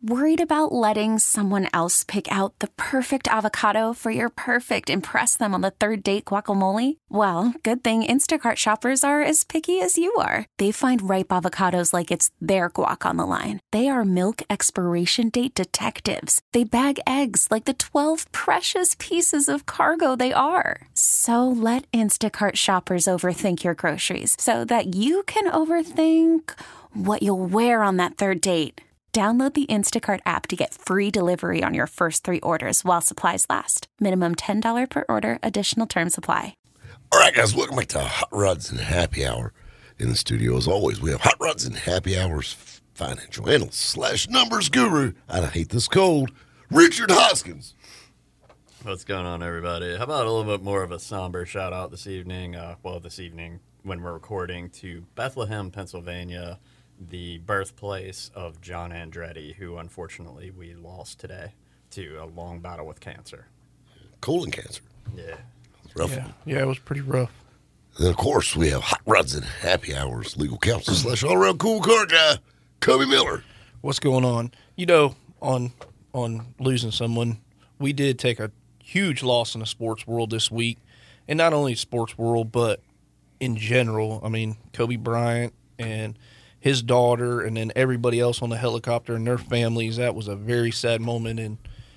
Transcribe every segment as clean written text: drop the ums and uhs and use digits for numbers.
Worried about letting someone else pick out the perfect avocado for your perfect impress them on the third date guacamole? Well, good thing Instacart shoppers are as picky as you are. They find ripe avocados like it's their guac on the line. They are milk expiration date detectives. They bag eggs like the 12 precious pieces of cargo they are. So let Instacart shoppers overthink your groceries so that you can overthink what you'll wear on that third date. Download the Instacart app to get free delivery on your first 3 orders while supplies last. Minimum $10 per order. Additional terms apply. All right, guys, welcome back to Hot Rods and Happy Hour. In the studio, as always, we have Hot Rods and Happy Hour's financial analyst / numbers guru. I hate this cold, Richard Hoskins. What's going on, everybody? How about a little bit more of a somber shout-out this evening? This evening when we're recording, to Bethlehem, Pennsylvania, the birthplace of John Andretti, who unfortunately we lost today to a long battle with cancer. Colon cancer. Yeah. Rough. Yeah, it was pretty rough. And then, of course, we have Hot Rods and Happy Hours legal counsel / all-around cool car guy, Cubby Miller. What's going on? You know, on losing someone, we did take a huge loss in the sports world this week. And not only sports world, but in general. I mean, Kobe Bryant and his daughter, and then everybody else on the helicopter and their families. That was a very sad moment in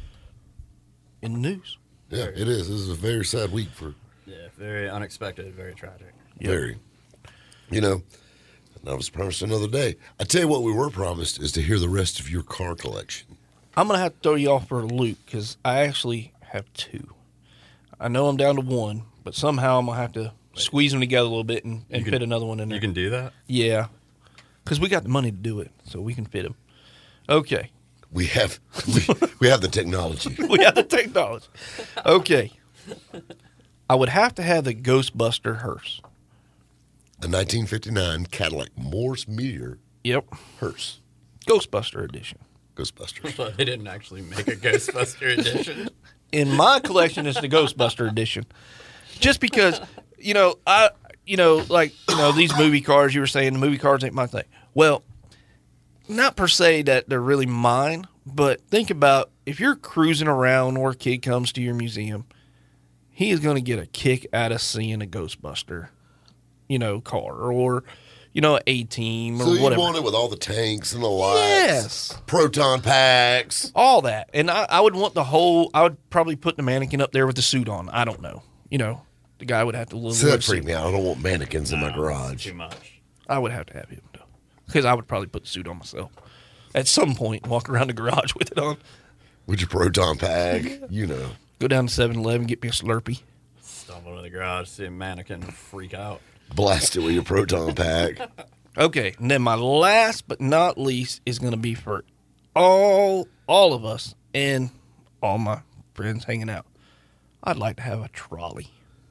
the news. Yeah, it is. This is a very sad week for. Yeah, very unexpected, very tragic. Yep. Very. You know, I was promised another day. I tell you what we were promised is to hear the rest of your car collection. I'm going to have to throw you off for a loop because I actually have 2. I know I'm down to 1, but somehow I'm going to have to squeeze them together a little bit and fit another one in there. You can do that? Yeah. Because we got the money to do it, so we can fit them. Okay. We have the technology. We have the technology. Okay. I would have to have the Ghostbuster hearse. A 1959 Cadillac Morse Meteor Yep. hearse. Ghostbuster edition. Ghostbusters. But they didn't actually make a Ghostbuster edition. In my collection, it's the Ghostbuster edition. Just because, these movie cars, you were saying the movie cars ain't my thing. Well, not per se that they're really mine, but think about if you're cruising around or a kid comes to your museum, he is going to get a kick out of seeing a Ghostbuster, car or, A-Team or so whatever. you want it with all the tanks and the lights. Yes. Proton packs. All that. And I would want I would probably put the mannequin up there with the suit on. I don't know. The guy would have to So that freaked me out. I don't want mannequins in my garage. Too much. I would have to have him, though. Because I would probably put the suit on myself. At some point, walk around the garage with it on. With your proton pack, Go down to 7-Eleven, get me a Slurpee. Stumble into the garage, see a mannequin, freak out. Blast it with your proton pack. Okay, and then my last but not least is going to be for all of us and all my friends hanging out. I'd like to have a trolley.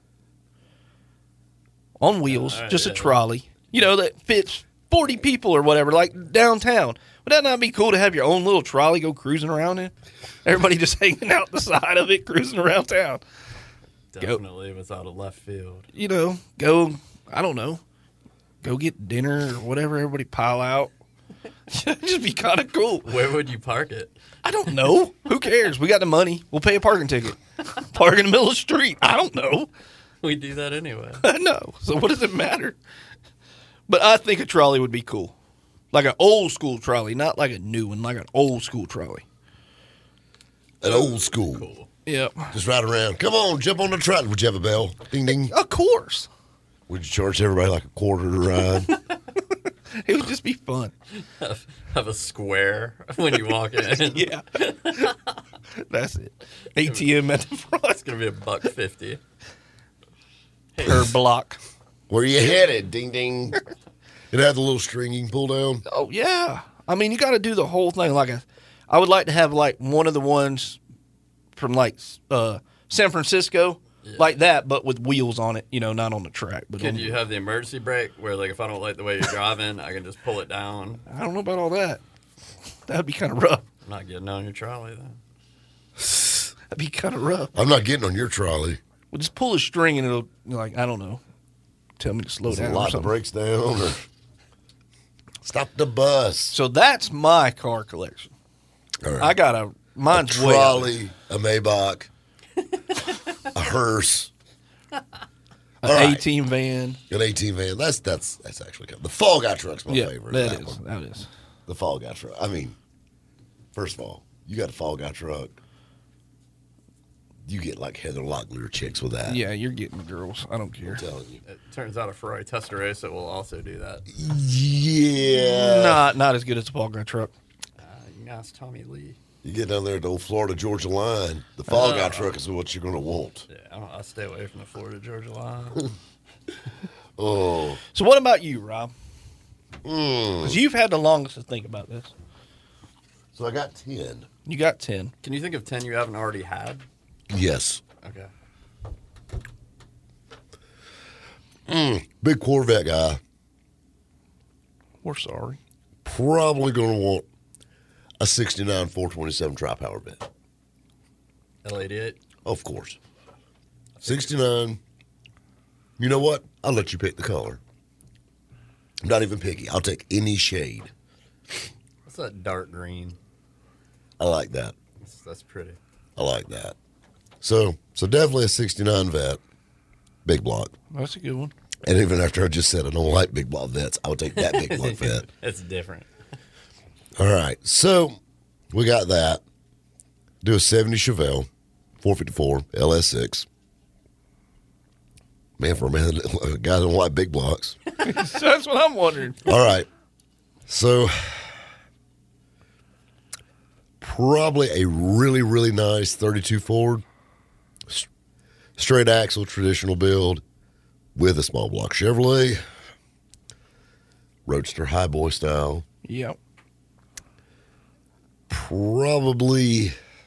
On wheels, just a trolley. That fits 40 people or whatever, like downtown. Would that not be cool to have your own little trolley go cruising around in? Everybody just hanging out the side of it, cruising around town. Definitely without a left field. Go, I don't know, go get dinner or whatever, everybody pile out. Just be kind of cool. Where would you park it? I don't know. Who cares? We got the money. We'll pay a parking ticket. Park in the middle of the street. I don't know. We do that anyway. I know. So what does it matter? But I think a trolley would be cool. Like an old school trolley, not like a new one, like an old school trolley. An old school. Cool. Yep. Just ride around. Come on, jump on the trolley. Would you have a bell? Ding, ding. Of course. Would you charge everybody like $0.25 to ride? It would just be fun. Have a square when you walk in. Yeah. That's it. ATM at the front. It's going to be $1.50. Per block. Where you headed? Ding, ding. It had the little string you can pull down. Oh, yeah. I mean, you got to do the whole thing. I would like to have, one of the ones from, San Francisco, like that, but with wheels on it, not on the track. But Could you have the emergency brake where, if I don't like the way you're driving, I can just pull it down? I don't know about all that. That would be kind of rough. I'm not getting on your trolley, then. That'd be kind of rough. I'm not getting on your trolley. Well, just pull a string and it'll, I don't know, tell me to slow down or Lock the something. brakes down or stop the bus. So that's my car collection. All right. I got mine's a way out. trolley, a Maybach, a hearse, An all right. 18 van. an 18 van. That's actually good. The Fall Guy truck's my Yeah, favorite. that is. one. That is. The Fall Guy truck. I mean, first of all, you got a Fall Guy truck. You get like Heather Locklear chicks with that. Yeah, you're getting the girls. I don't care. I'm telling you. It turns out a Ferrari Testarossa will also do that. Yeah. Not as good as the Paul Guy truck. You can ask Tommy Lee. You get down there at the old Florida Georgia line. The Fall Guy truck is what you're going to want. Yeah, I'll stay away from the Florida Georgia line. Oh. So what about you, Rob? Because you've had the longest to think about this. So I got 10. You got 10. Can you think of 10 you haven't already had? Yes. Okay. Big Corvette guy. We're sorry. Probably going to want a 69 427 tri-power bit. L88. Of course. 69. You know what? I'll let you pick the color. I'm not even picky. I'll take any shade. What's that dark green? I like that. That's pretty. I like that. So definitely a 69 vet. Big block. That's a good one. And even after I just said I don't like big block vets, I would take that big block vet. It's different. All right. So we got that. Do a 70 Chevelle, 454 LS6. Man, for a man, a guy that don't like big blocks. That's what I'm wondering. All right. So probably a really, really nice 32 Ford. Straight axle, traditional build with a small block Chevrolet. Roadster highboy style. Yep. Probably,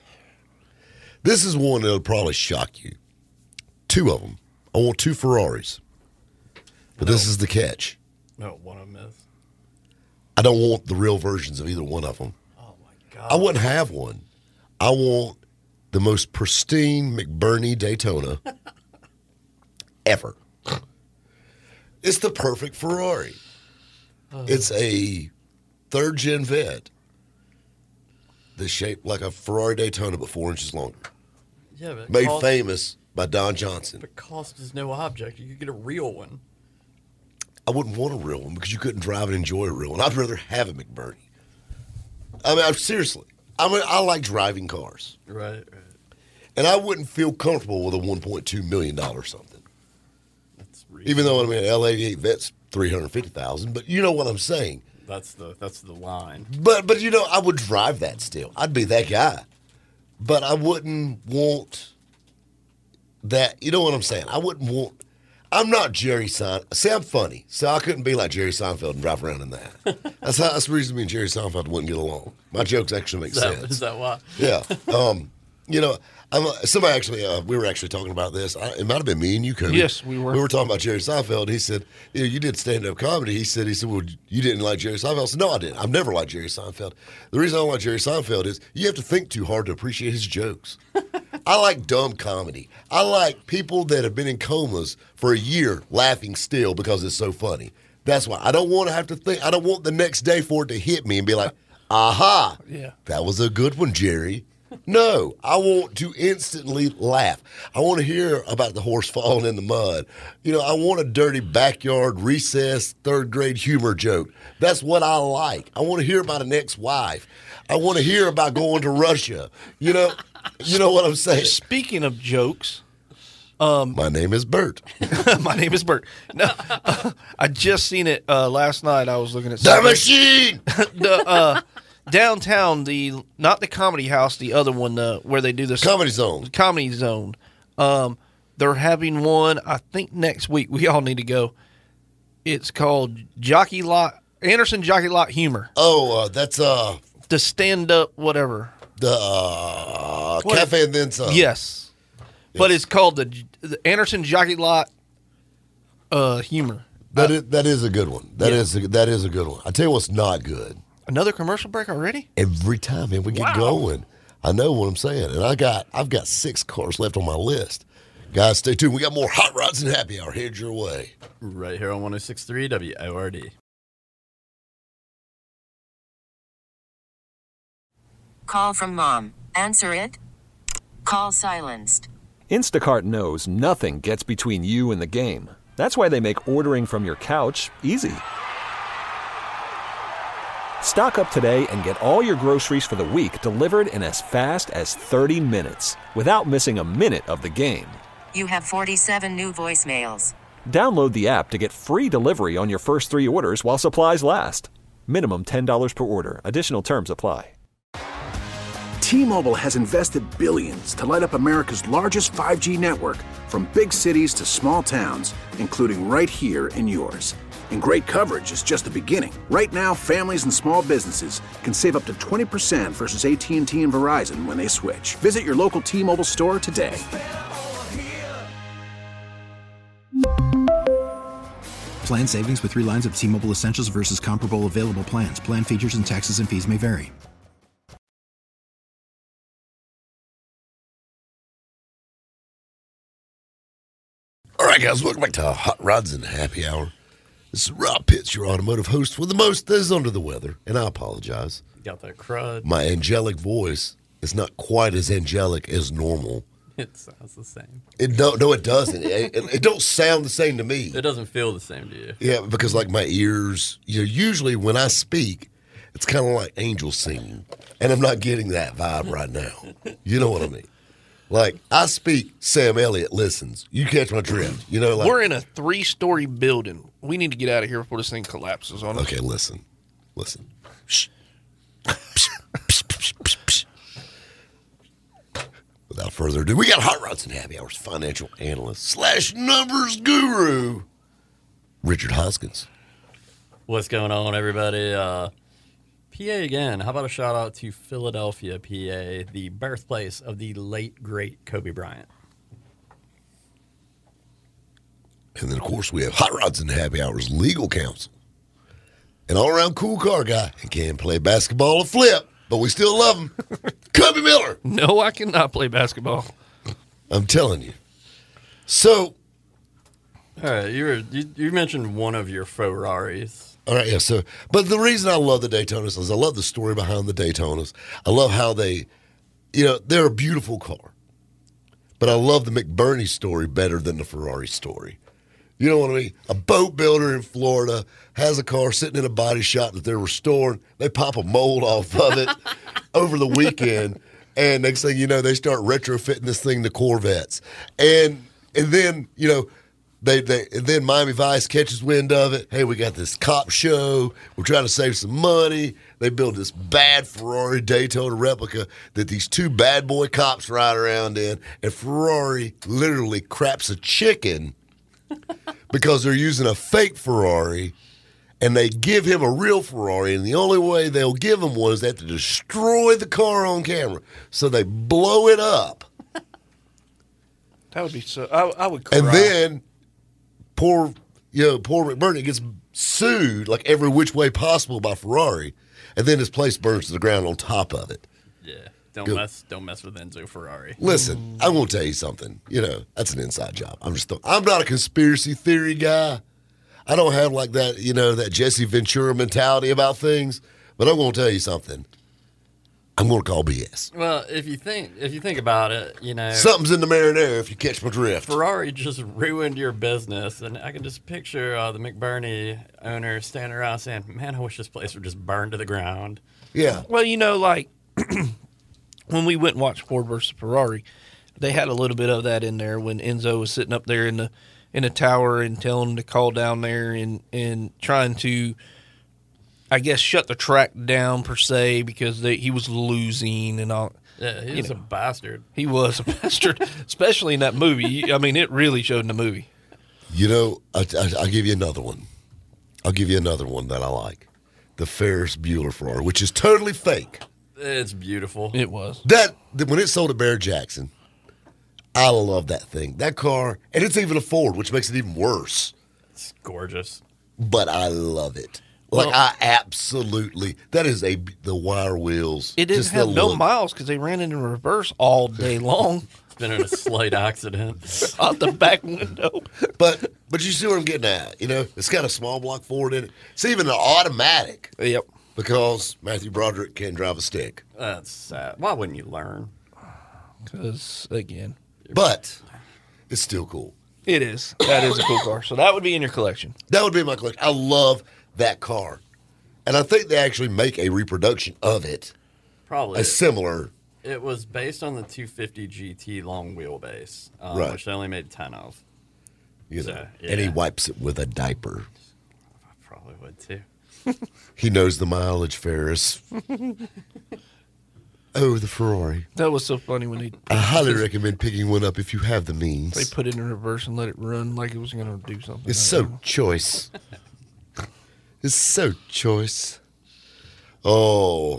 this is one that'll probably shock you. Two of them. I want two Ferraris. But this is the catch. No, one of them is. I don't want the real versions of either one of them. Oh, my God. I wouldn't have one. I want the most pristine McBurney Daytona ever. It's the perfect Ferrari. It's a third-gen vet that's shaped like a Ferrari Daytona but 4 inches longer. Yeah, but Made cost, famous by Don Johnson. But cost is no object. You could get a real one. I wouldn't want a real one because you couldn't drive and enjoy a real one. I'd rather have a McBurney. I mean, seriously. I like driving cars. Right. And I wouldn't feel comfortable with a $1.2 million something. That's Even though, I mean, L88 vet's $350,000, but you know what I'm saying. that's the line. But you know, I would drive that still. I'd be that guy. But I wouldn't want that. You know what I'm saying? I wouldn't want. I'm not Jerry Seinfeld. See, I'm funny, so I couldn't be like Jerry Seinfeld and drive around in that. That's the reason me and Jerry Seinfeld wouldn't get along. My jokes actually make sense. Is that why? Yeah. You know, somebody actually, we were actually talking about this. It might have been me and you, Cody. Yes, we were. We were talking about Jerry Seinfeld. He said, you did stand-up comedy. He said, well, you didn't like Jerry Seinfeld. I said, no, I didn't. I've never liked Jerry Seinfeld. The reason I don't like Jerry Seinfeld is you have to think too hard to appreciate his jokes. I like dumb comedy. I like people that have been in comas for a year laughing still because it's so funny. That's why. I don't want to have to think. I don't want the next day for it to hit me and be like, aha, Yeah. that was a good one, Jerry. No, I want to instantly laugh. I want to hear about the horse falling in the mud. You know, I want a dirty backyard recess third grade humor joke. That's what I like. I want to hear about an ex-wife. I want to hear about going to Russia. You know what I'm saying? Speaking of jokes, My name is Bert. my name is Bert. No, I just seen it last night. I was looking at The something. machine. the downtown, not the Comedy House, the other one, where they do this Comedy Zone. Comedy Zone. They're having one, I think, next week. We all need to go. It's called Anderson Jockey Lot Humor. Oh, that's The stand-up whatever. the Cafe and Then Some. Yes. But it's called the Anderson Jockey Lot Humor. That is a good one. That is a good one. I tell you what's not good. Another commercial break already? Every time, man, we get going. I know what I'm saying. And I've got 6 cars left on my list. Guys, stay tuned. We got more Hot Rods and Happy Hour headed your way. Right here on 106.3 WIORD. Call from mom. Answer it. Call silenced. Instacart knows nothing gets between you and the game. That's why they make ordering from your couch easy. Stock up today and get all your groceries for the week delivered in as fast as 30 minutes without missing a minute of the game. You have 47 new voicemails. Download the app to get free delivery on your first 3 orders while supplies last. Minimum $10 per order. Additional terms apply. T-Mobile has invested billions to light up America's largest 5G network, from big cities to small towns, including right here in yours. And great coverage is just the beginning. Right now, families and small businesses can save up to 20% versus AT&T and Verizon when they switch. Visit your local T-Mobile store today. Plan savings with 3 lines of T-Mobile Essentials versus comparable available plans. Plan features and taxes and fees may vary. All right, guys, welcome back to Hot Rods and Happy Hour. This is Rob Pitts, your automotive host for the most that is under the weather, and I apologize. Got that crud. My angelic voice is not quite as angelic as normal. It sounds the same. No, it doesn't. It don't sound the same to me. It doesn't feel the same to you. Yeah, because like my ears, usually when I speak, it's kind of like angels singing, and I'm not getting that vibe right now. You know what I mean? Like, I speak, Sam Elliott listens. You catch my drift. Like, we're in a 3-story building. We need to get out of here before this thing collapses on us. Okay, listen. Shh. Without further ado, we got Hot Rods and Happy Hours financial analyst / numbers guru, Richard Hoskins. What's going on, everybody? PA again. How about a shout out to Philadelphia, PA, the birthplace of the late, great Kobe Bryant. And then, of course, we have Hot Rods and Happy Hours legal counsel. An all-around cool car guy and can play basketball or flip, but we still love him. Cubby Miller. No, I cannot play basketball. I'm telling you. So. All right, you mentioned one of your Ferraris. All right, yeah. So, but the reason I love the Daytonas is I love the story behind the Daytonas. I love how they're a beautiful car. But I love the McBurney story better than the Ferrari story. You know what I mean? A boat builder in Florida has a car sitting in a body shop that they're restoring. They pop a mold off of it over the weekend, and next thing you know, they start retrofitting this thing to Corvettes. And then, and then Miami Vice catches wind of it. Hey, we got this cop show. We're trying to save some money. They build this bad Ferrari Daytona replica that these 2 bad boy cops ride around in, and Ferrari literally craps a chicken because they're using a fake Ferrari, and they give him a real Ferrari, and the only way they'll give him one is they have to destroy the car on camera. So they blow it up. That would be so. I would cry. And then poor McBurney gets sued like every which way possible by Ferrari, and then his place burns to the ground on top of it. Yeah, don't mess with Enzo Ferrari. Listen, I'm going to tell you something. That's an inside job. I'm not a conspiracy theory guy. I don't have like that, that Jesse Ventura mentality about things. But I'm going to tell you something. I'm going to call BS. Well, if you think about it, something's in the marinara. If you catch my drift, Ferrari just ruined your business, and I can just picture the McBurney owner standing around saying, "Man, I wish this place would just burn to the ground." Yeah. Well, like when we went and watched Ford versus Ferrari, they had a little bit of that in there when Enzo was sitting up there in the tower and telling him to call down there and trying to, I guess, shut the track down per se because he was losing and all. Yeah, he was a bastard. He was a bastard, especially in that movie. I mean, it really showed in the movie. I'll give you another one. I'll give you another one that I like. The Ferris Bueller Ferrari, which is totally fake. It's beautiful. It was. When it sold to Barrett Jackson, I love that thing. That car, and it's even a Ford, which makes it even worse. It's gorgeous. But I love it. Well, I absolutely, that is the wire wheels. It didn't have no miles because they ran it in reverse all day long. It's been in a slight accident. Out the back window. But you see what I'm getting at. It's got a small block Ford in it. It's even an automatic. Yep. Because Matthew Broderick can't drive a stick. That's sad. Why wouldn't you learn? Because, again, But it's still cool. it is. That is a cool car. So that would be in your collection. That would be my collection. I love that car. And I think they actually make a reproduction of it, Probably. a similar. It was based on the 250 GT long wheelbase, Right. which they only made 10 of. You know, So, and he yeah. wipes it with a diaper. I probably would too. He knows the mileage, Ferris. Oh, the Ferrari. That was so funny when I highly recommend picking one up if you have the means. they put it in reverse and let it run like it was going to do something. It's so choice. It's so choice. Oh,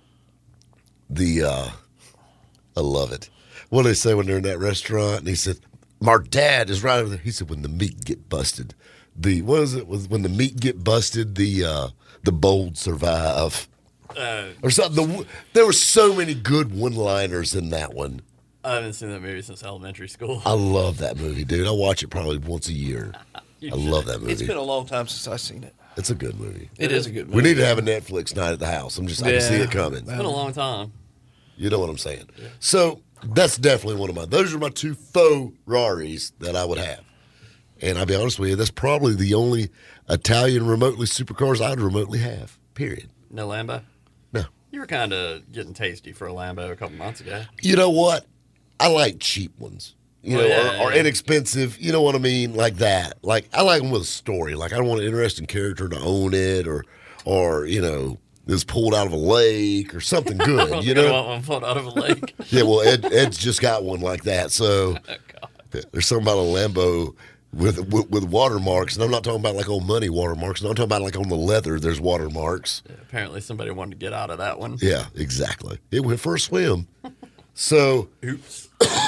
I love it. What do they say when they're in that restaurant? And he said, "My dad is right over there." He said, "When the meat get busted, when the meat get busted, the bold survive." Or something. There were so many good one-liners in that one. I haven't seen that movie since elementary school. I love that movie, dude. I watch it probably once a year. I love that movie. It's been a long time since I've seen it. It's a good movie. It is a good movie. We need to have a Netflix night at the house. I can see it coming. It's been a long time. You know what I'm saying? Yeah. So that's definitely one of mine. Those are my two faux Raris that I would have. And I'll be honest with you, that's probably the only Italian remotely supercars I'd remotely have, period. No Lambo? No. You were kind of getting tasty for a Lambo a couple months ago. You know what? I like cheap ones. Or inexpensive, you know what I mean? Like that. Like, I like them with a story. Like, I don't want an interesting character to own it or it was pulled out of a lake or something good, you know? Want one pulled out of a lake. Yeah, well, Ed's just got one like that. So there's something about a Lambo with watermarks, and I'm not talking about like on money watermarks. I'm talking about like on the leather, there's watermarks. Yeah, apparently somebody wanted to get out of that one. Yeah, exactly. It went for a swim. So, Oops.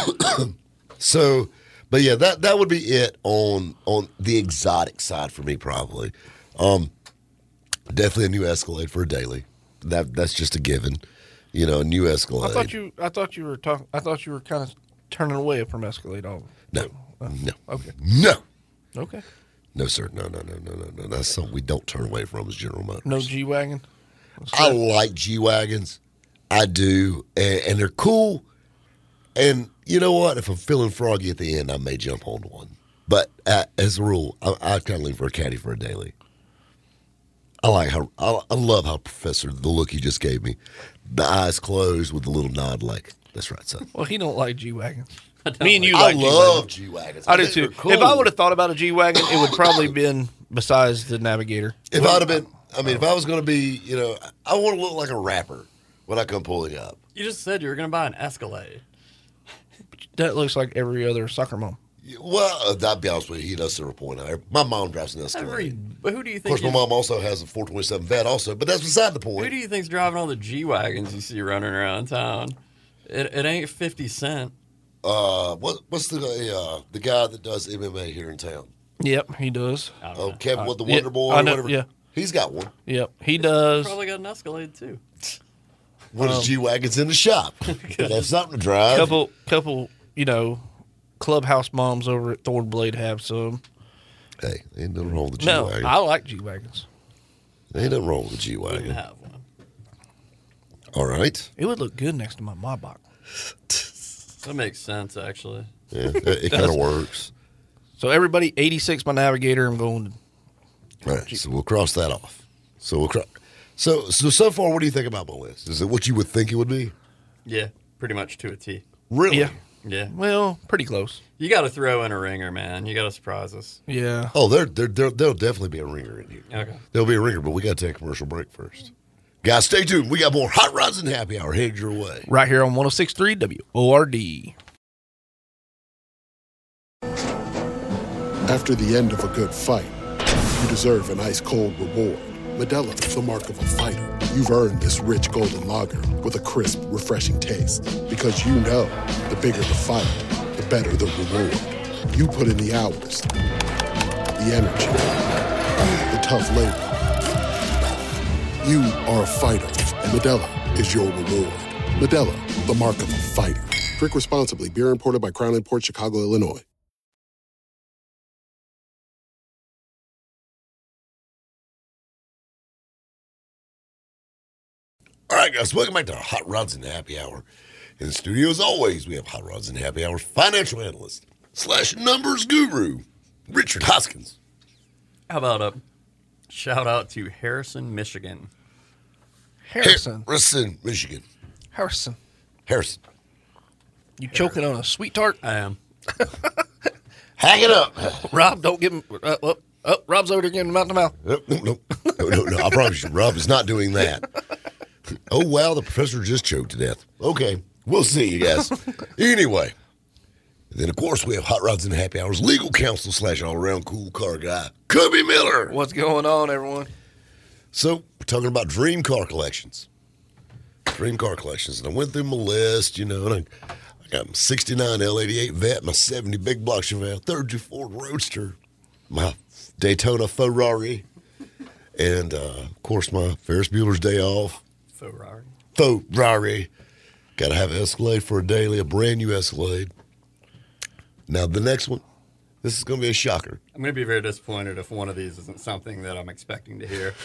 but yeah, that would be it on the exotic side for me, probably. Definitely a new Escalade for a daily. That's just a given. A new Escalade. I thought you were kind of turning away from Escalade. No. Okay. No. Okay. No, sir. No. That's something we don't turn away from as General Motors. No G-Wagon? I like G-Wagons. I do. And they're cool. And you know what? If I'm feeling froggy at the end, I may jump on one. But as a rule, I kind of lean for a caddy for a daily. I love how Professor, the look he just gave me, the eyes closed with the little nod like, that's right, son. Well, he don't like G-Wagons. Me and you I like love G-Wagons. G-Wagons. I do think too. they're cool. If I would have thought about a G-Wagon, it would probably been besides the Navigator. If I'd have been, if I was going to be, I want to look like a rapper when I come pulling up. You just said you were going to buy an Escalade. That looks like every other soccer mom. Well, I'll be honest with you, he does serve a point out. My mom drives an Escalade. But who do you Of think? course, my mom also has a 427 Vet also, but that's beside the point. Who do you think's driving all the G-Wagons you see running around town? It ain't 50 Cent. What's the guy that does MMA here in town? Yep, he does. Oh, Kevin with the Wonder Boy, I know, whatever. yeah. He's got one. Yep, he does. Probably got an Escalade too. What is G-Wagons in the shop? That's something to drive. Couple, clubhouse moms over at Thornblade have some. Hey, ain't nothing wrong with the No, G-Wagon. I like G-Wagons. Ain't nothing wrong with the Wouldn't G-Wagon. have one. All right. It would look good next to my Maybach. That makes sense, actually. Yeah, it kind of works. So everybody, 86 my Navigator. I'm going. All right, so we'll cross that off. So so far, what do you think about my list? Is it what you would think it would be? Yeah, pretty much to a T. Really? Yeah. Yeah. Well, pretty close. You got to throw in a ringer, man. You got to surprise us. Yeah. Oh, there'll definitely be a ringer in here. Okay. There'll be a ringer, but we got to take a commercial break first. Guys, stay tuned. We got more Hot Rods and Happy Hour headed your way. Right here on 106.3 WORD. After the end of a good fight, you deserve an ice-cold reward. Modelo is the mark of a fighter. You've earned this rich golden lager with a crisp, refreshing taste. Because you know, the bigger the fight, the better the reward. You put in the hours, the energy, the tough labor. You are a fighter, and Modelo is your reward. Modelo, the mark of a fighter. Drink responsibly. Beer imported by Crown Imports, Chicago, Illinois. right, guys, welcome back to Hot Rods and Happy Hour. In the studio, as always, we have Hot Rods and Happy Hour's financial analyst / numbers guru, Richard Hoskins. How about a shout out to Harrison, Michigan? Harrison. Michigan. Harrison. You choking on a sweet tart? I am. Hang it up. Rob, don't give him. Rob's over there getting him out the mouth. No. I promise you, Rob is not doing that. Oh, wow, the professor just choked to death. Okay, we'll see you guys. Anyway, and then, of course, we have Hot Rods and Happy Hours legal counsel / all-around cool car guy, Cubby Miller. What's going on, everyone? So, we're talking about dream car collections. And I went through my list, and I got my 69 L88 Vet, my 70 Big Block Chevelle, 32 Ford Roadster, my Daytona Ferrari, and, of course, my Ferris Bueller's Day Off. Ferrari. Got to have an Escalade for a daily, a brand new Escalade. Now, the next one, this is going to be a shocker. I'm going to be very disappointed if one of these isn't something that I'm expecting to hear.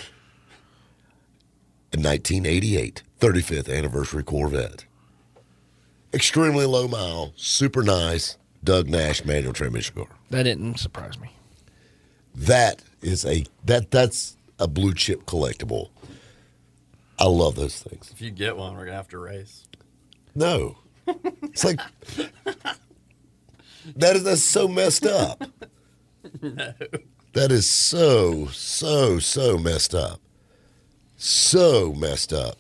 A 1988 35th anniversary Corvette. Extremely low mile, super nice, Doug Nash manual transmission car. That didn't surprise me. That's a blue chip collectible. I love those things. If you get one, we're going to have to race. No. It's like, that's so messed up. No. That is so messed up. So messed up.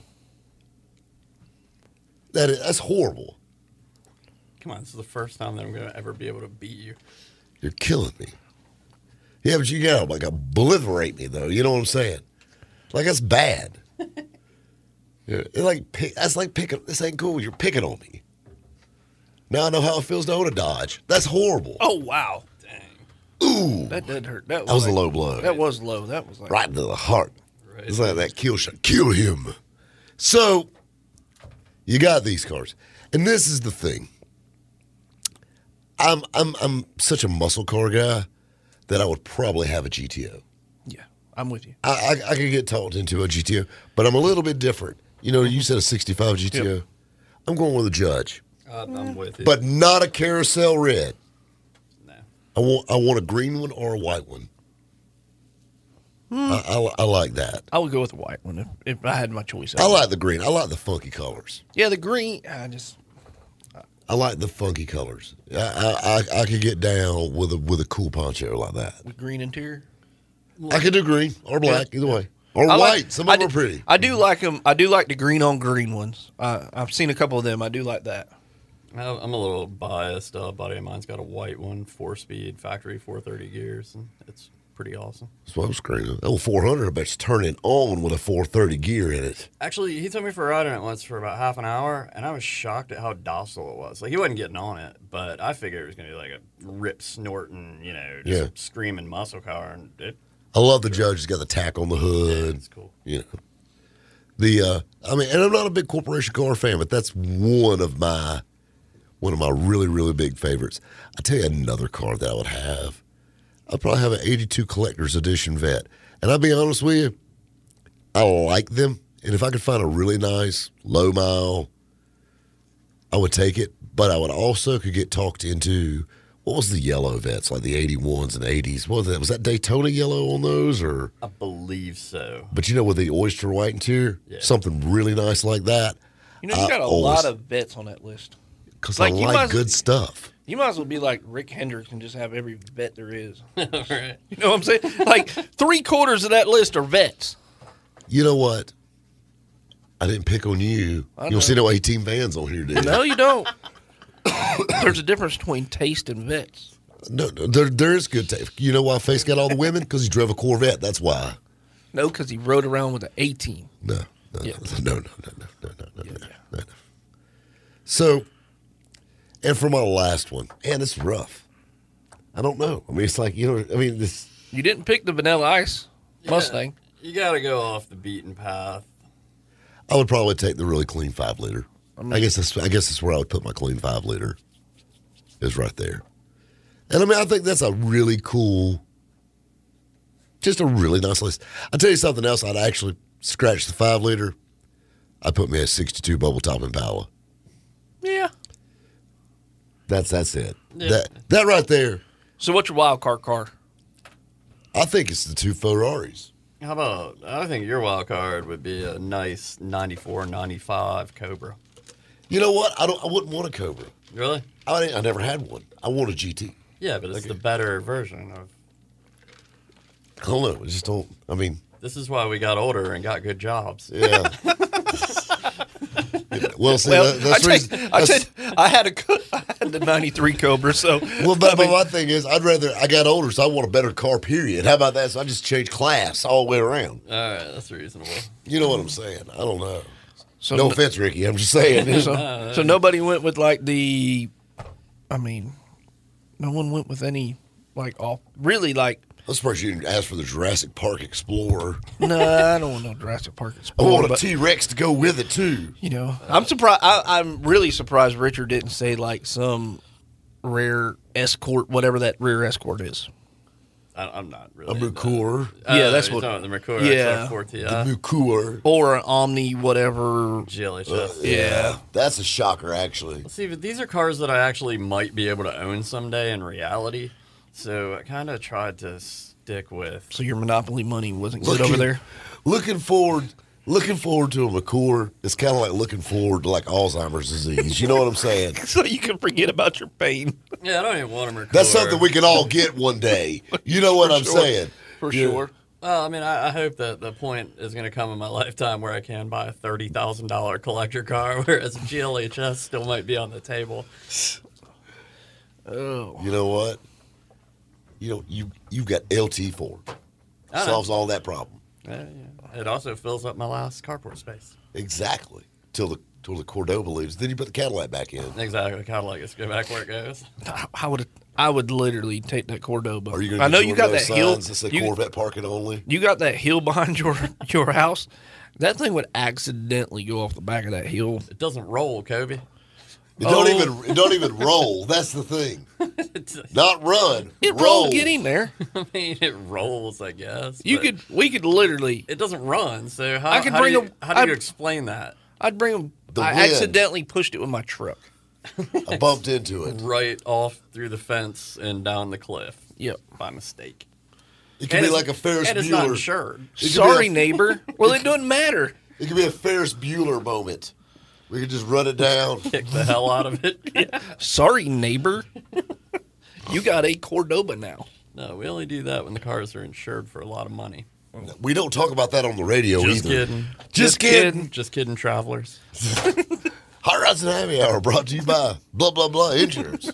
That's horrible. Come on, this is the first time that I'm going to ever be able to beat you. You're killing me. Yeah, but you gotta like obliterate me though. You know what I'm saying? Like that's bad. That's like picking. This ain't cool. You're picking on me. Now I know how it feels to own a Dodge. That's horrible. Oh wow! Dang. Ooh, that did hurt. That was a low blow. That was low. That was like right into the heart. Right. It's like that kill shot. Kill him. So you got these cars, and this is the thing. I'm such a muscle car guy that I would probably have a GTO. Yeah, I'm with you. I could get talked into a GTO, but I'm a little bit different. You know, you said a 65 GTO. Yep. I'm going with a Judge. I'm with you. But not a carousel red. No. I want a green one or a white one. I like that. I would go with the white one if I had my choice. I like the green. I like the funky colors. Yeah, the green, I like the funky colors. I could get down with a cool poncho like that. With green interior? I could do green or black, either way. Or white. Some of them are pretty. I do like them. I do like the green on green ones. I've seen a couple of them. I do like that. I'm a little biased. A buddy of mine's got a white one, 4-speed, factory 430 gears, and it's pretty awesome. Smoke screen. That 400, I bet you turn it on with a 430 gear in it. Actually, he took me for a ride in it once for about half an hour, and I was shocked at how docile it was. Like, he wasn't getting on it, but I figured it was going to be like a rip snorting, screaming muscle car. And I love the Judge. He's got the tack on the hood. Yeah, it's cool. You know, and I'm not a big corporation car fan, but that's one of my really, really big favorites. I tell you another car that I would have. I'd probably have an 82 Collector's Edition Vet. And I'll be honest with you, I like them. And if I could find a really nice, low mile, I would take it. But I would also could get talked into, what was the yellow Vets, like the 81s and 80s? What was that? Was that Daytona yellow on those? Or I believe so. But with the oyster white interior, something really nice like that. You got a lot of Vets on that list. Because I like good stuff. You might as well be like Rick Hendricks and just have every vet there is. Right. You know what I'm saying? Like 3/4 of that list are vets. You know what? I didn't pick on you. You don't see no 18 vans on here, do you? No, you don't. There's a difference between taste and vets. No, there is good taste. You know why Face got all the women? Because he drove a Corvette. That's why. No, because he rode around with an 18. No. So. And for my last one, and it's rough. I don't know. I mean, it's like, this. You didn't pick the Vanilla Ice Mustang. You got to go off the beaten path. I would probably take the really clean 5-liter. I guess that's where I would put my clean 5-liter. Is right there. And I think that's a really cool, just a really nice list. I'll tell you something else. I'd actually scratch the 5-liter. I put me a 62 bubble top Impala. Yeah. That's it. Yeah. That right there. So what's your wild card car? I think it's the 2 Ferraris. How about, I think your wild card would be a nice 94, 95 Cobra. You know what? I wouldn't want a Cobra. Really? I never had one. I want a GT. Yeah, but it's the better version of. I don't know. I just don't. I mean, This is why we got older and got good jobs. yeah. Well, see, I had the 93 Cobra, so. Well, but my thing is, I got older, so I want a better car, period. How about that? So I just changed class all the way around. All right, that's reasonable. You know what I'm saying? I don't know. So no offense, Ricky. I'm just saying. So nobody went with like no one went with any really like. I'm surprised you didn't ask for the Jurassic Park Explorer. No, I don't want no Jurassic Park I Explorer. want a T-Rex to go with it too. You know, I'm surprised. I'm really surprised Richard didn't say like some rare Escort, whatever that rare Escort is. I'm not really. A Mercure. Yeah, that's what. The Mercure Yeah. XR4TI. The Mercure. Or an Omni, whatever. GLHS. Yeah. That's a shocker, actually. See, but these are cars that I actually might be able to own someday in reality. So I kind of tried to stick with. So your Monopoly money wasn't good over there? Looking forward to a Mercure. It's kind of like looking forward to like Alzheimer's disease. You know what I'm saying? So you can forget about your pain. Yeah, I don't even want a Mercure. That's something we can all get one day. You know what I'm sure. saying? For Yeah. sure. Well, I mean, I hope that the point is going to come in my lifetime where I can buy a $30,000 collector car, whereas a GLHS still might be on the table. Oh. You know what? You've got LT4. I know. Solves all that problem. Yeah. It also fills up my last carport space. Exactly. Till the Cordoba leaves. Then you put the Cadillac back in. Exactly. Cadillac is go back where it goes. I would literally take that Cordoba. Are you going to I know you got that hill. that say Corvette parking only? You got that hill behind your house. That thing would accidentally go off the back of that hill. It doesn't roll, Kobe. It don't even roll. That's the thing. Not run. It rolled getting there. I mean, it rolls, I guess. We could literally. It doesn't run, so how do you explain that? I'd bring them. The I wind. accidentally pushed it with my truck. I bumped into it. Right off through the fence and down the cliff. Yep. By mistake. It could be like a Ferris and it's not Bueller. insured. Sorry, neighbor. Well, it doesn't matter. It could be a Ferris Bueller moment. We could just run it down. Kick the hell out of it. Yeah. Sorry, neighbor. You got a Cordoba now. No, we only do that when the cars are insured for a lot of money. We don't talk about that on the radio Just either. kidding. Just kidding. Just kidding, travelers. Hot Rods and Happy Hour brought to you by blah, blah, blah insurance.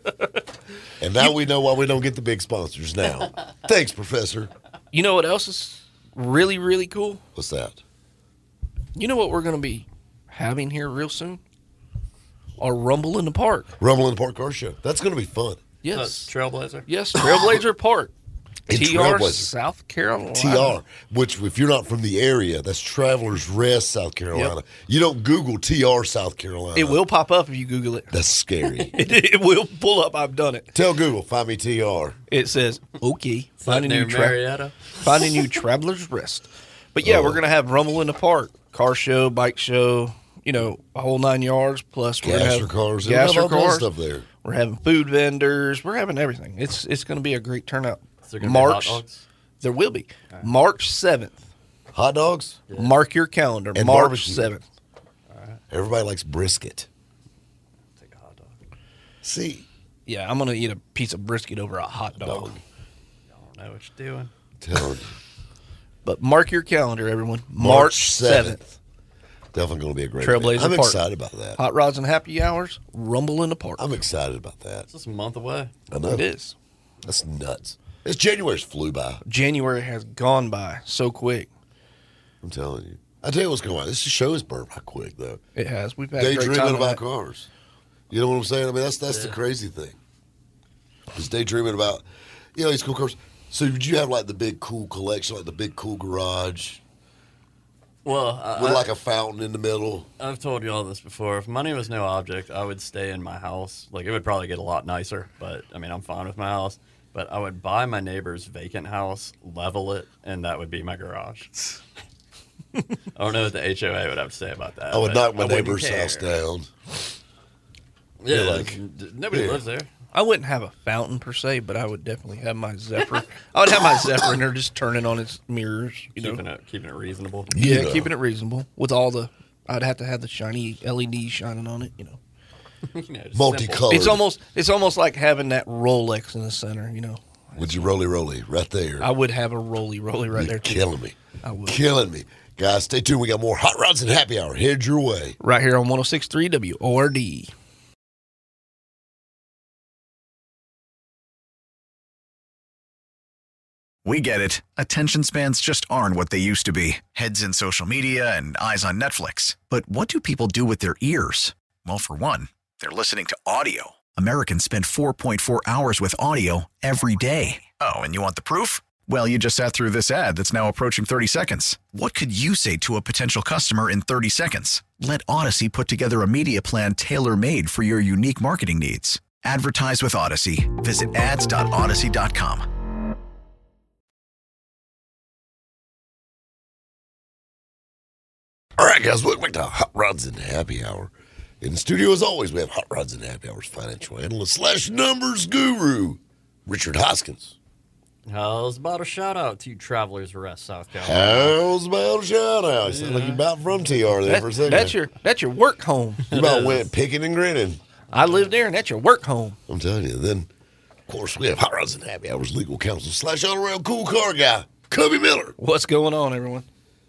And now we know why we don't get the big sponsors now. Thanks, Professor. You know what else is really, really cool? What's that? You know what we're going to be having here real soon? Our Rumble in the Park. Rumble in the Park Car Show. That's going to be fun. Yes. Trailblazer? Yes, Trailblazer Park. In TR, Trailblazer. South Carolina. TR, which if you're not from the area, that's Travelers Rest, South Carolina. Yep. You don't Google TR, South Carolina. It will pop up if you Google it. That's scary. It will pull up. I've done it. Tell Google, find me TR. It says, okay, find a near new Traveler's Rest. But yeah, we're going to have Rumble in the Park, car show, bike show, a whole 9 yards. Plus, we're going to Gasser have cars. gasser All that cars. stuff there. We're having food vendors. We're having everything. It's going to be a great turnout. Is there gonna be hot dogs? There will be. Right. March 7th. Hot dogs? Yeah. Mark your calendar. And March barbecue. 7th. All right. Everybody likes brisket. Take a hot dog. See? Yeah, I'm going to eat a piece of brisket over a hot dog. Y'all don't know what you're doing. Tell you. But mark your calendar, everyone. March 7th. Definitely going to be a great Trailblazer event. I'm Park. excited about that. Hot Rods and Happy Hours, Rumble in the Park. I'm excited about that. It's just a month away. I know. It is. That's nuts. It's January's flew by. January has gone by so quick. I'm telling you. I tell you what's going on. This show has burned by quick, though. It has. We've had a great Daydreaming time about on that. cars. You know what I'm saying? I mean, that's the crazy thing. Just daydreaming about, these cool cars. So did you have like the big cool collection, like the big cool garage? Well, with like a fountain in the middle. I've told you all this before. If money was no object, I would stay in my house. Like, it would probably get a lot nicer, but I mean, I'm fine with my house. But I would buy my neighbor's vacant house, level it, and that would be my garage. I don't know what the HOA would have to say about that. I would but knock my I wouldn't neighbor's care. house down. Yeah, You're like, nobody here. lives there. I wouldn't have a fountain per se, but I would definitely have my Zephyr. I would have my Zephyr in there just turning on its mirrors, Keeping it reasonable. Yeah, Yeah. keeping it reasonable with all the. I'd have to have the shiny LED shining on it, Just Multicolored. It's almost like having that Rolex in the center, Would you roly right there? I would have a roly right You're there too. killing me. I would. Killing me. Guys, stay tuned. We got more Hot Rods and Happy Hour. Head your way. Right here on 106.3 WORD. We get it. Attention spans just aren't what they used to be. Heads in social media and eyes on Netflix. But what do people do with their ears? Well, for one, they're listening to audio. Americans spend 4.4 hours with audio every day. Oh, and you want the proof? Well, you just sat through this ad that's now approaching 30 seconds. What could you say to a potential customer in 30 seconds? Let Odyssey put together a media plan tailor-made for your unique marketing needs. Advertise with Odyssey. Visit ads.odyssey.com. All right, guys, welcome back to Hot Rods and Happy Hour. In the studio, as always, we have Hot Rods and Happy Hour's financial analyst / numbers guru, Richard Hoskins. How's about a shout out to Travelers Rest, South Carolina? How's about a shout out? You sound like you about from TR there for a second. That's your work home. You about went picking and grinning. I live there, and that's your work home. I'm telling you. Then, of course, we have Hot Rods and Happy Hour's legal counsel / all-around cool car guy, Kobe Miller. What's going on, everyone?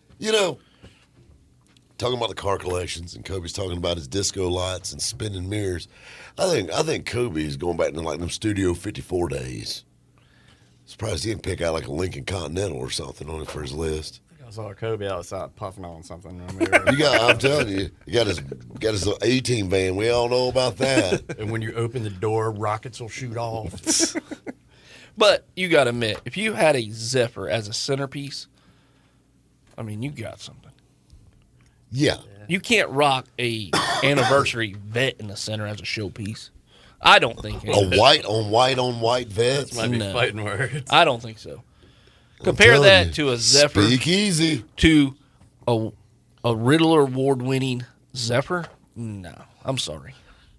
Talking about the car collections, and Kobe's talking about his disco lights and spinning mirrors. I think Kobe's going back to like them Studio 54 days. Surprised he didn't pick out like a Lincoln Continental or something on it for his list. I saw Kobe outside puffing on something. I'm telling you, he got his A-Team van. We all know about that. And when you open the door, rockets will shoot off. But you got to admit, if you had a Zephyr as a centerpiece, I mean, you got something. Yeah. You can't rock a anniversary vet in the center as a showpiece. I don't think. A white on white vet. That might be fighting words. I don't think so. Compare that to a Zephyr. Speak easy. To a Riddler Award-winning Zephyr. No, I'm sorry.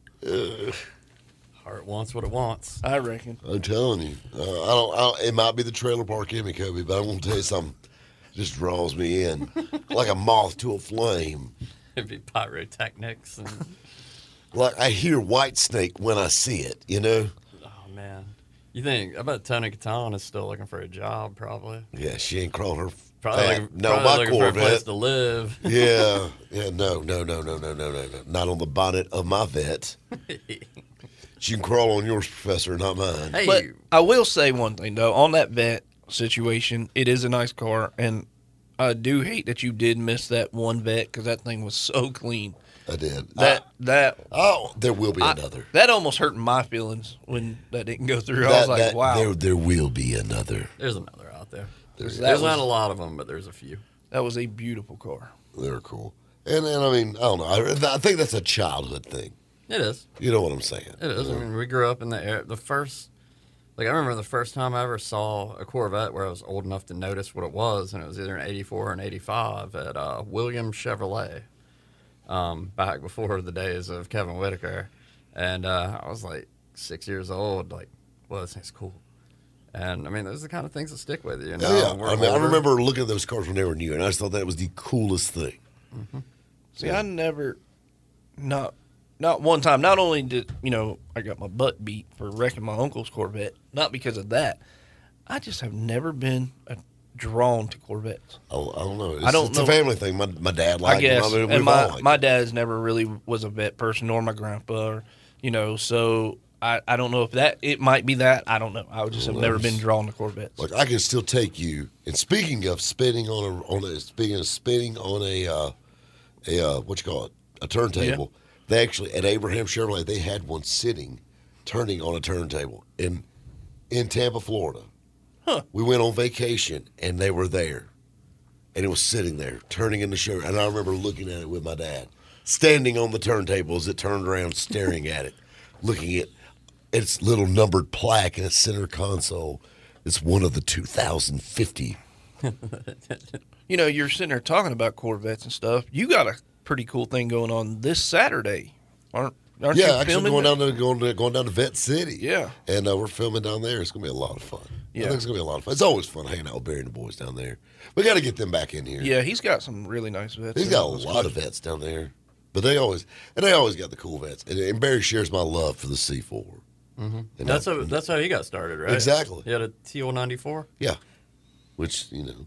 Heart wants what it wants. I reckon. I'm telling you. I don't. It might be the trailer park in me, Kobe, but I'm going to tell you something. Just draws me in like a moth to a flame. It'd be pyrotechnics. And... Like I hear White Snake when I see it, Oh, man. You think, I bet Tony Catan is still looking for a job, probably. Yeah, she ain't crawling her Probably back. looking, No, probably my looking for a place Corvette. to live. Yeah, no. Not on the bonnet of my vet. She can crawl on yours, Professor, not mine. Hey, But I will say one thing, though. On that vet situation, it is a nice car, and I do hate that you did miss that one vet because that thing was so clean. I did. There will be another. That almost hurt my feelings when that didn't go through. I was like, wow. There will be another. there's another out there. That There's was- not a lot of them, but there's a few. That was a beautiful car. They're cool. And I mean, I don't know. I think that's a childhood thing. It is. You know what I'm saying? It is. I mean, we grew up in the first. Like, I remember the first time I ever saw a Corvette where I was old enough to notice what it was, and it was either an 84 or an 85 at Williams Chevrolet, back before the days of Kevin Whitaker. And I was like 6 years old, like, well, this thing's cool. And, I mean, those are the kind of things that stick with you. Yeah. I remember looking at those cars when they were new, and I just thought that was the coolest thing. Mm-hmm. See, I never, not one time. Not only did I got my butt beat for wrecking my uncle's Corvette, not because of that. I just have never been drawn to Corvettes. Oh, I don't know. It's know. a family thing. My dad liked I guess, them. and my dad's never really was a vet person, nor my grandpa. So I don't know if it might be that. I don't know. I would just have never been drawn to Corvettes. Like I can still take you. And speaking of spinning on a what you call it, a turntable. Yeah. They actually at Abraham Chevrolet they had one sitting, turning on a turntable in Tampa, Florida. Huh. We went on vacation and they were there, and it was sitting there turning in the show. And I remember looking at it with my dad, standing on the turntable as it turned around, staring at it, looking at its little numbered plaque in its center console. It's one of the 2050. You know, you're sitting there talking about Corvettes and stuff. You got a pretty cool thing going on this Saturday, aren't you? Actually filming going down to Vet City. Yeah. And we're filming down there. It's going to be a lot of fun. Yeah. I think it's going to be a lot of fun. It's always fun hanging out with Barry and the boys down there. We got to get them back in here. Yeah, he's got some really nice vets. He's got a lot of vets down there. But they always got the cool vets. And Barry shares my love for the C4. Mm-hmm. That's how he got started, right? Exactly. He had a TL94? Yeah. Which, you know.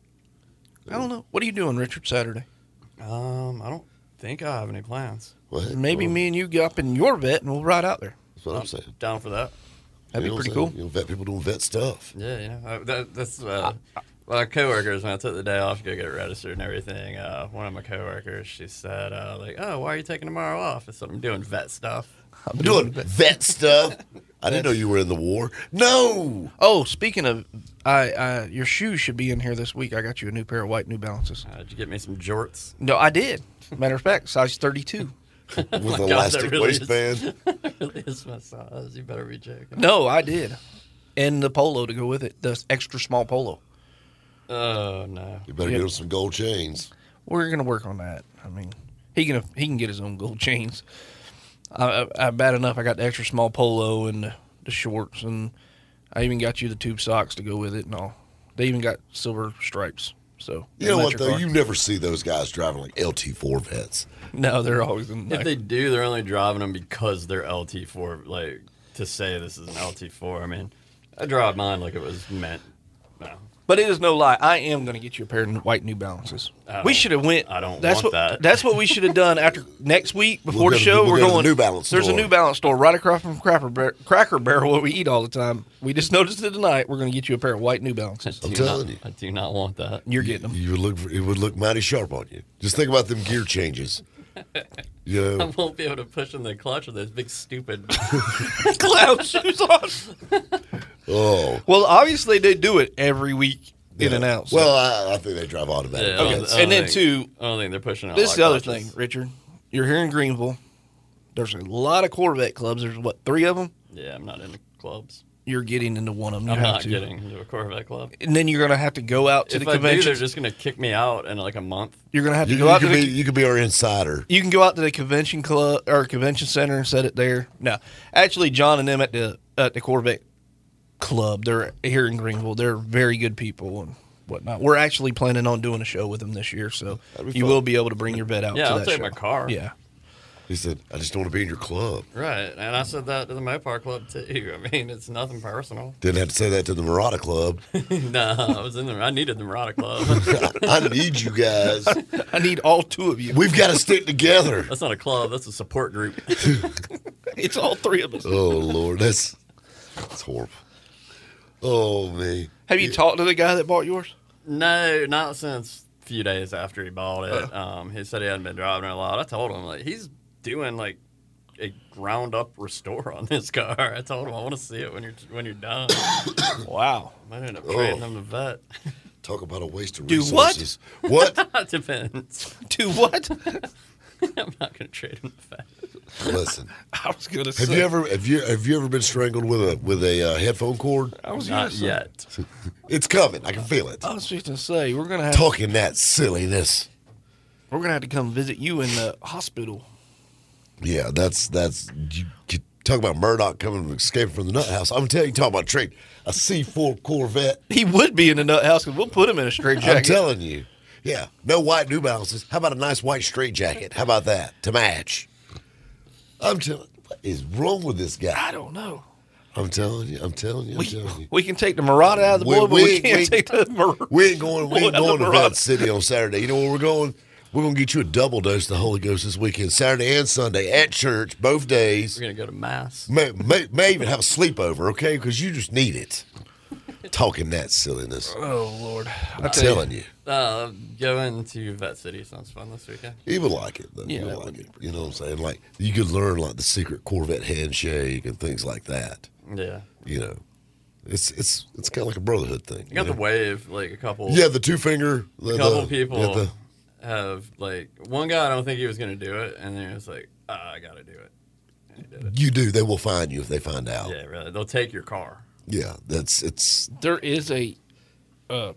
I don't know. What are you doing, Richard, Saturday? I don't think I have any plans. Maybe me and you get up in your vet and we'll ride out there. That's what I'm saying. Down for that. That'd be pretty cool. You know, vet people doing vet stuff. Yeah, you know. That's my coworkers, when I took the day off to go get it registered and everything, one of my coworkers, she said, oh, why are you taking tomorrow off? I said, I'm doing vet stuff. I'm doing vet stuff. I didn't know you were in the war. No. Oh, speaking of, your shoes should be in here this week. I got you a new pair of white New Balances. Did you get me some jorts? No, I did. Matter of fact, size 32. With elastic waistband. That really is my size. You better be joking. No, I did. And the polo to go with it, the extra small polo. Oh, no. You better get him some gold chains. We're going to work on that. I mean, he can get his own gold chains. I bad enough I got the extra small polo and the shorts, and I even got you the tube socks to go with it and all. They even got silver stripes. So you know what, though? You never see those guys driving like LT4 vets. No, they're always in If they do, they're only driving them because they're LT4, like, to say this is an LT4. I mean, I drive mine like it was meant. No. But it is no lie. I am going to get you a pair of white New Balances. We should have went. I don't want that. That's what we should have done after next week before the show. We're going. New Balance There's store. a New Balance store right across from Cracker Barrel where we eat all the time. We just noticed it tonight. We're going to get you a pair of white New Balances. I'm telling you. I do not want that. You're getting them. It would look mighty sharp on you. Just think about them gear changes. You know. I won't be able to push in the clutch with those big stupid clown shoes on. Oh. Well, obviously they do it every week. In and out. So. Well, I think they drive automatic. Yeah, okay. And then, too, I don't think they're pushing out. This is the other thing, Richard. You're here in Greenville. There's a lot of Corvette clubs. There's, 3 of them? Yeah, I'm not into clubs. You're getting into one of them. I'm not getting into a Corvette club. And then you're going to have to go out to the convention. They're just going to kick me out in like a month. You're going to have to go out to you could be our insider. You can go out to the convention club or convention center and set it there. No, actually, John and them at the Corvette club, they're here in Greenville. They're very good people and whatnot. We're actually planning on doing a show with them this year, so you will be able to bring your vet out. Yeah, to I'll that take show. my car. Yeah. He said, "I just don't want to be in your club." Right, and I said that to the Mopar Club too. I mean, it's nothing personal. Didn't have to say that to the Murata Club. No, I was in there. I needed the Murata Club. I need you guys. I need all 2 of you. We've got to stick together. That's not a club. That's a support group. It's all 3 of us. Oh Lord, that's horrible. Oh me. Have you talked to the guy that bought yours? No, not since a few days after he bought it. He said he hadn't been driving it a lot. I told him like he's doing like a ground up restore on this car. I told him I want to see it when you're done. Wow. I might end up trading him to vet. Talk about a waste of Do resources. What? Depends. Do what? I'm not going to trade him to vet. Listen. I was going to say. Have you ever been strangled with a headphone cord? I was Not yet. It's coming. I can feel it. I was just going to say we're going to have Talking that silliness. We're going to have to come visit you in the hospital. Yeah, that's you talk about Murdoch coming escaping from the nut house. I'm telling you, talking about trade a C4 Corvette. He would be in the nut house because we'll put him in a straight jacket. I'm telling you. Yeah, no white New Balances. How about a nice white straight jacket? How about that to match? I'm telling you, what is wrong with this guy? I don't know. I'm telling you. We can take the Murata out of the boy, but we can't take the Murata. We ain't going to Vet City on Saturday. You know where we're going? We're going to get you a double dose of the Holy Ghost this weekend, Saturday and Sunday at church, both days. We're going to go to Mass. May even have a sleepover, okay? Because you just need it. Talking that silliness. Oh, Lord. I'm telling you. Going to Vet City sounds fun this weekend. You would like it, though. Yeah, you would like it. You know what I'm saying? Like, you could learn, like, the secret Corvette handshake and things like that. Yeah. You know. It's kind of like a brotherhood thing. You got the wave, like a couple. Yeah, the 2-finger. A couple people have, like, one guy, I don't think he was going to do it, and then he was like, I got to do it. And he did it. You do. They will find you if they find out. Yeah, really. They'll take your car. Yeah, it's. There is a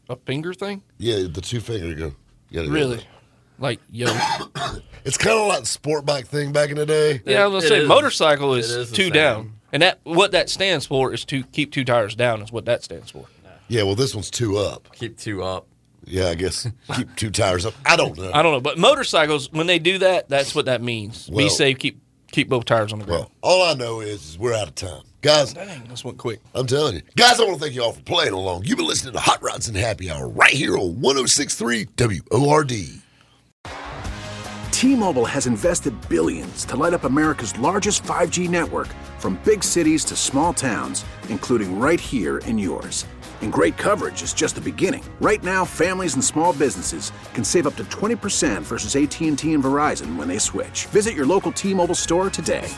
a finger thing? Yeah, the 2 finger. You gotta Really? Like, yo. It's kind of like the sport bike thing back in the day. Yeah, I was going to say, motorcycle It is is the 2 same. down. And what that stands for is to keep 2 tires down is what that stands for. Yeah, well, this one's 2 up. Keep 2 up. Yeah, I guess keep 2 tires up. I don't know. I don't know. But motorcycles, when they do that, that's what that means. Well- Be safe, keep both tires on the ground. Well, all I know is we're out of time. Guys, Dang, this went quick. I'm telling you. Guys, I want to thank you all for playing along. You've been listening to Hot Rods and Happy Hour right here on 106.3 WORD. T-Mobile has invested billions to light up America's largest 5G network, from big cities to small towns, including right here in yours. And great coverage is just the beginning. Right now, families and small businesses can save up to 20% versus AT&T and Verizon when they switch. Visit your local T-Mobile store today.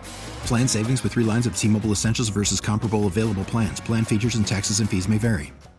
Plan savings with 3 lines of T-Mobile Essentials versus comparable available plans. Plan features and taxes and fees may vary.